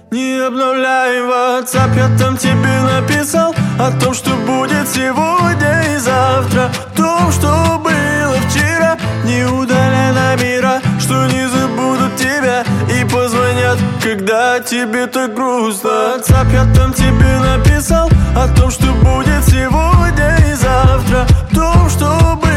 Не обновляй WhatsApp, я там тебе написал о том, что будет сегодня и завтра, о том, что было вчера. Не удаляй номера, что не забудут тебя и позвонят, когда тебе так грустно. WhatsApp, я там тебе написал о том, что будет сегодня и завтра, о том, что было